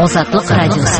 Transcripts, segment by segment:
Азатлык радиосы.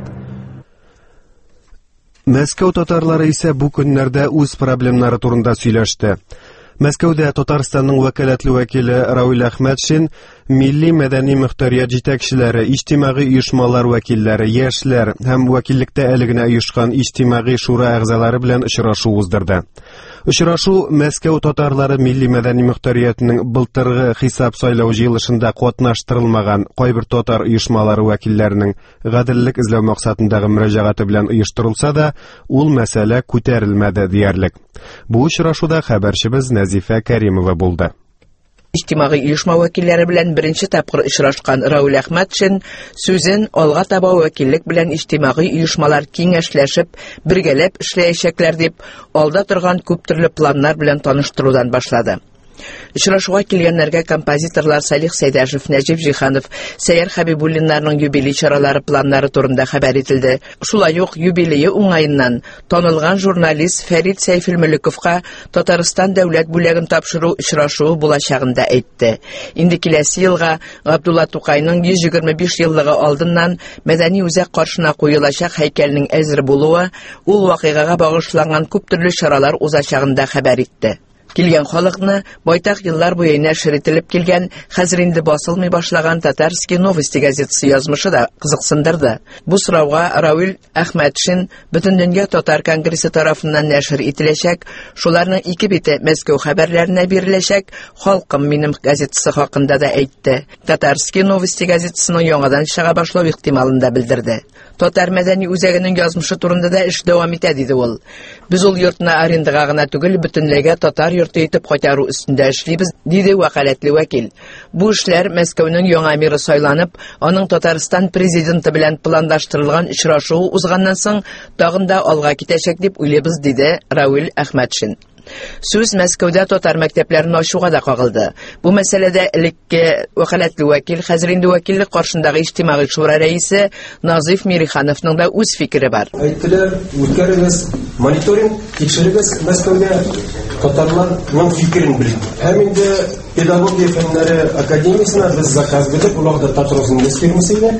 Мәскәү татарлары исә бу көннәрдә үз проблемнары турында сөйләште. Мәскәүдә Татарстанның вәкаләтле вәкиле Рауил Әхмәтшин, милли мәдәни мөхтәрият җитәкчеләре, иҗтимагый оешмалар вәкилләре, яшьләр һәм вәкиллектә әле генә оешкан иҗтимагый шура әгъзалары белән очрашу уздырды. Очрашу Мәскәү татарлары милли мәдәни мөхтәриятының былтыргы хисап сайлау җыелышында катнаштырылмаган кайбер татар оешмалары вәкилләренең гаделлек эзләү максатындагы мөрәҗәгате белән оештырылса да, ул мәсьәлә күтәрелмәде диярлек. Бу очрашуда хәбәрчебез Назифа Кәримова булды. Иҗтимагый оешма вәкилләре белән беренче тапкыр очрашкан Рауил Әхмәтшин сүзен алга таба вәкиллек белән иҗтимагый оешмалар киңәшләшеп, бергәләп эшләячәкләр дип, алда торган күп төрле планнар белән таныштырудан башлады. Очрашуга килгәннәргә композиторлар Салих Сәйдәшев, Нәҗип Җиһанов, Сәйяр Хәбибуллиннарның юбилей чаралары планнары турында хәбәр ителде. Шулай ук юбилее уңаеннан танылган журналист Фәрит Сәйфелмөлековка Татарстан дәүләт бүләген тапшыру очрашуы булачагын да әйтте. Инде киләсе елга Габдулла Тукайның 125 еллыгы алдыннан мәдәни үзәк каршына куелачак һәйкәлнең әзер булуы, ул вакыйгага багышланган күп төрле чаралар узачагын да хәбәр итте. Килгән халыкны байтак еллар буе нәшер ителеп килгән, хәзер инде басылмый башлаган Татарские новости газетасы язмышы да кызыксындырды. Бу сорауга Рауил Әхмәтшин Бөтендөнья татар конгрессы тарафыннан нәшер ителәчәк, шуларның 2 бите Мәскәү хәбәрләренә биреләчәк, Халкым минем газетасы хакында да әйтте. Татарские новости газетасының яңадан чыга башлау ихтималын да белдерде. Татар мәдәни үзәгенең язмышы турында да эш дәвам итә диде ул. Без ул йортны арендага гына түгел, бөтенләйгә татар йорты итеп кайтару өстендә эшлибез, диде вәкаләтле вәкил. Бу эшләр Мәскәүнең яңа мэры сайланып, аның Татарстан президенты белән планлаштырылган очрашуы узганнан соң тагын да алга китәчәк дип уйлыйбыз, диде Рауил Әхмәтшин. Сүз Мәскәүдә татар мәктәпләрен ачуга да кагылды. Бу мәсьәләдә элекке вәкаләтле вәкил, хәзер инде вәкиллек каршындагы иҗтимагый шура рәисе Назиф Мирихановның да үз фикере бар. Әйттеләр, үткәрегез мониторинг, тикшерегез Мәскәүдә татарларның фикерен белик. Һәм инде педагогия фәннәре академиясына без заказ биреп, уларда татарның фирмасына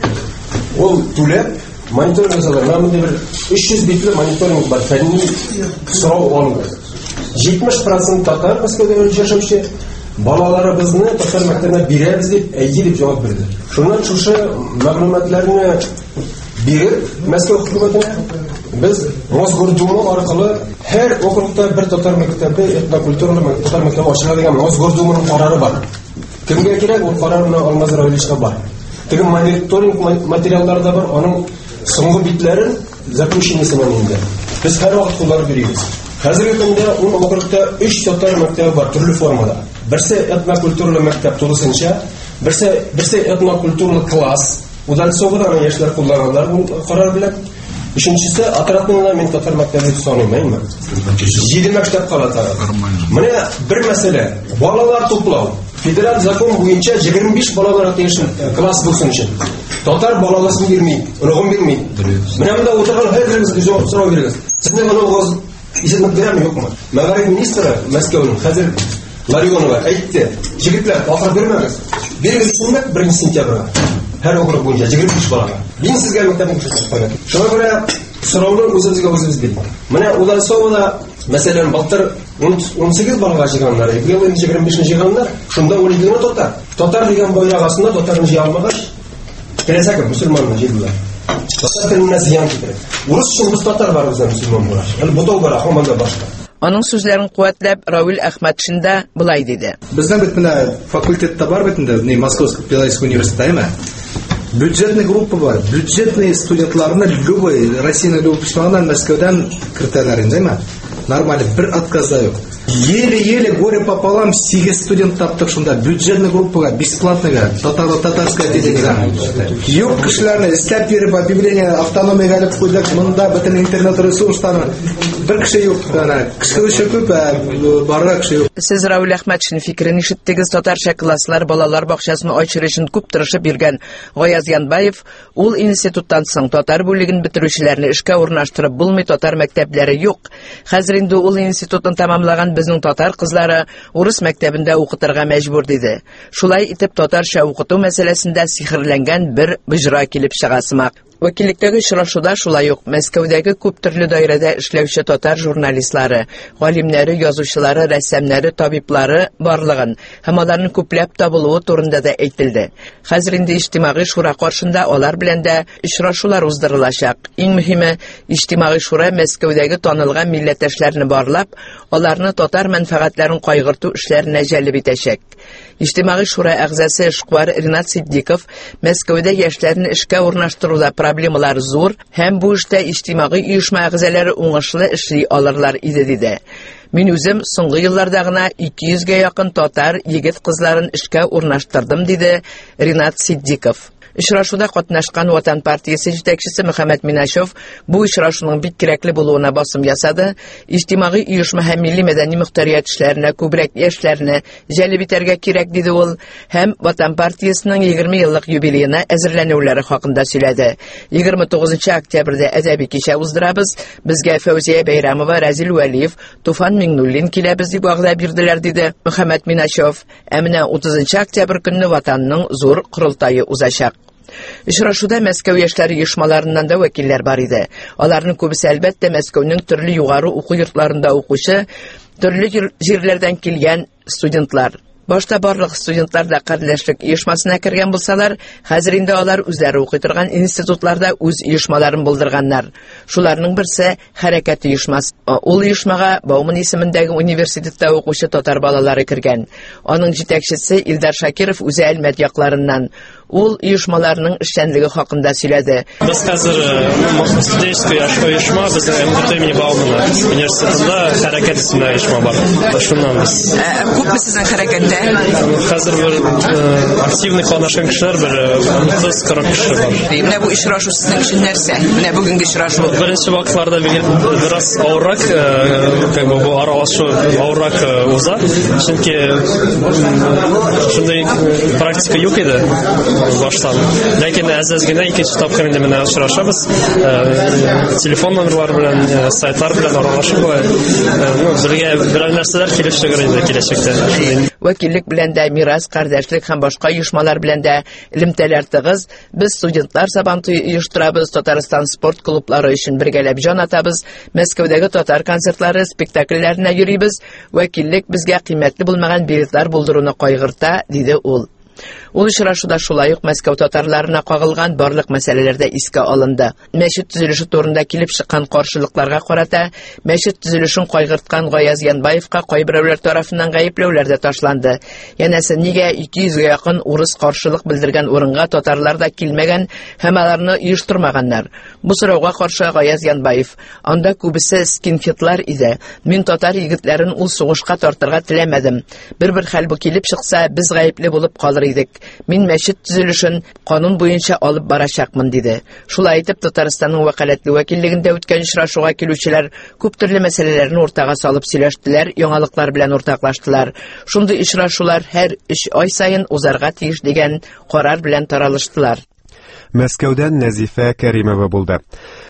ул түләп мониторинг ясалар. Менә бер 300 битле мониторинг бар, фәнни сорау алынды. 70% татар Мәскәүдә яшәүче балаларыбызны татар мәктәбенә бирәбез дип әйтеп җавап бирде. Шуннан шушы мәгълүматларны биреп Мәскәү хөкүмәтенә без Мосгордума аркылы һәр округта бер татар мәктәбе, этнокультуралы татар мәктәбе ачыла дигән Мосгордуманың карары бар. Кемгә кирәк ул карарны Алмаз Равиловичка бар. Теге мониторинг материаллары да бар, аның соңгы битләрен запущениясе инде. Без һәр вакыт куллар бирәбез. Хәзерге көндә ул округта 3 татар мәктәбе бар, төрле формада. Берсе этнокультуралы мәктәп тулысынча, берсе этнокультуралы класс. Удан соңгы яшьләр кулланганнар бу карар белән. Өченчесе отрядның мен татар мәктәбе саныймын. 7 мәктәп кала тора. Менә бер мәсьәлә, балалар туплау. Федераль закон буенча 25 балалар тиешен класс булсын өчен. Татар балаласын бирми, рогын бирми. Менә монда утырган һәрберегез җавап сорау бирегез. Сезнең аныгыз исемлек бирәме юкмы? Мәгариф министры Мәскәүнең хәзер Ларионова әйтте, җегетләр, ахыр бирмәгез. Бирегез исемлек 1 сентябрьгә. Һәр округ буенча 25 балага. Мин сезгә мәктәпне күрсәтеп куям. Шуңа күрә сорауны үзебезгә үзебез бирик. Менә удан соң да мәсәлән балтыр 18 балага җыйганнар, быел 25 җыйганнар, шунда 12 татар. Татар дигән байрак астында татарны җыя алмагач, теләсәк мөселманны җыйдылар. Татар теленә зыян китерә. Урыс шул татар бар үзен мөселман булар. Әле бутау бар, һаман да башка. Аның сүзләрен куәтләп Рауил Әхмәтшин да былай диде. Безнең бит менә факультетта бар бит инде, Московский педагогический университеты. Бюджетный группа бар. Бюджетные студентларны любой Россияның любой почмагынан Мәскәүдән кертәләр инде. Нормально, бер отказ да юк. Еле-еле горе пополам 8 студент таптык шунда бюджетный группага бесплатныйга татарская отделениега. Юк кешеләрне эстәп биреп объявление автономиягә алып куйдык. Монда бөтен интернет ресурсларын bir kişi yok. Kişi uşu köp, barra kişi yok. Siz Raul Әхмәтшин fikrini işittiniz. Tatarcha klasslar balalar bakçasını açırışın күп tırışıp yürgen Gayaz Yanbayev, ул instituttan соң татар бүлеген бітірушілеріні ішке орнаштырып булмый, татар мәктәпләре юк. Хәзер инде ул институтын тамамлаган безнең татар кызлары урыс мәктәбендә укытырга мәҗбүр диде. Шулай итеп татарча укыту мәсьәләсендә сихерләнгән бер бөҗра килеп чыга сымак. Вәкиллектәге очрашуда шулай ук Мәскәүдәге күп төрле даирәдә эшләүче татар журналистлары, галимнәре, язучылары, рәссамнәре, табиблары барлыгын һәм аларның күпләп табылуы турында да әйтелде. Хәзер инде иҗтимагый шура каршында алар белән дә очрашулар уздырылачак. Иң мөһиме, иҗтимагый шура Мәскәүдәге танылган милләттәшләрне барлап, аларны татар мәнфәгатьләрен кайгырту эшләренә җәлеп итәчәк. İctimai Şura әгъзасы эшкуар Ринат Сиддиков Мәскәүдә яшьләрне эшкә урнаштыруда проблемалар зур һәм бу эштә иҗтимагый оешма әгъзалары уңышлы эшли алырлар иде диде. Мин үзем соңгы елларда гына 200гә якын татар егет-кызларын эшкә урнаштырдым диде Ринат Сиддиков. Очрашуда катнашкан Ватан партиясе җитәкчесе Мөхәммәд Минашев бу очрашуның бик кирәкле булуына басым ясады. Иҗтимагый оешма һәм милли мәдәни мөхтәрият эшләренә күбрәк яшьләрне җәлеп итәргә кирәк диде ул һәм Ватан партиясенең 20 еллык юбилеена әзерләнүләре хакында сөйләде. 29 октябрьдә әдәби кичә уздырабыз. Безгә Фәүзия Бәйрәмова, Разил Вәлиев, Туфан Миңнуллин киләбез дип вәгъдә бирделәр диде Мөхәммәд Минашев. Ә менә 30 октябрь көнне Ватанның зур корылтае узачак. Очрашуда Мәскәү яшьләре оешмаларыннан да вәкилләр бар иде. Аларның күбесе әлбәттә Мәскәүнең төрле югары уку йортларында укучы, төрле җирләрдән килгән студентлар. Башта барлык студентлар да кардәшлек оешмасына кергән булсалар, хәзер инде алар үзләре укый торган институтларда үз оешмаларын булдырганнар. Шуларның берсе Хәрәкәт оешмасы. Ул оешмага Бауман исемендәге университетта укучы татар балалары кергән. Аның җитәкчесе Илдар Шакиров үзе Әлмәт якларыннан. Ул оешмаларның эшчәнлеге хакында сөйләде. Без хәзер студенческая оешма, безнең МГТ имени Баумана университетында Хәрәкәт исемле оешма бар. Шуннан без. Күпме сезнең хәрәкәттә? Хәзер бер активный катнашкан кешеләр бер 30-40 кеше бар. Менә бу очрашу сезнең өчен нәрсә? Менә бүгенге очрашу. Беренче вакытларда biraz авыррак, бу аралашу авыррак уза. Чөнки шундый практика юк иде. Баштан. Ләкин әз генә икенче тапкыр инде менә очрашабыз. Телефон номерлары белән, сайтлар белән аралашып, бергә берәр нәрсәләр килеп чыгыр инде киләчәктә. Вәкиллек белән дә мирас, кардәшлек һәм башка оешмалар белән дә элемтәләр тыгыз. Без студентлар сабантуй оештырабыз, Татарстан спорт клублары өчен бергәләп җан атабыз. Мәскәүдәге татар концертлары, спектакльләренә йөрибез. Вәкиллек безгә кыйммәтле булмаган билетлар булдыруны кайгырта, диде ул. Ул очрашуда шулай ук Мәскәү татарларына кагылган барлык мәсьәләләрдә искә алынды. Мәчет төзелеше турында килеп чыккан каршылыкларга карата мәчет төзелешен кайгырткан Гаяз Янбаевка кайберәүләр тарафыннан гаепләүләр дә ташланды. Янәсе, нигә 200гә якын урыс каршылык белдергән урынга татарлар да килмәгән һәм аларны оештырмаганнар? Бу сорауга каршы Гаяз Янбаев: анда күбесе скинхедлар иде. Мин татар егетләрен ул сугышка тартырга теләмәдем. Бер хәл бу килеп чыкса, без гаепле булып калыр идек. Мин мәчет төзелешен канун буенча алып барачакмын, диде. Шулай итеп, Татарстанның вәкаләтле вәкиллегендә үткән очрашуга килүчеләр күп төрле мәсьәләләрне уртага салып сөйләштеләр, яңалыклар белән уртаклаштылар. Шундый очрашулар һәр 3 ай сайын узарга тиеш дигән карар белән таралыштылар. Мәскәүдән Нәзифә Кәримова булды.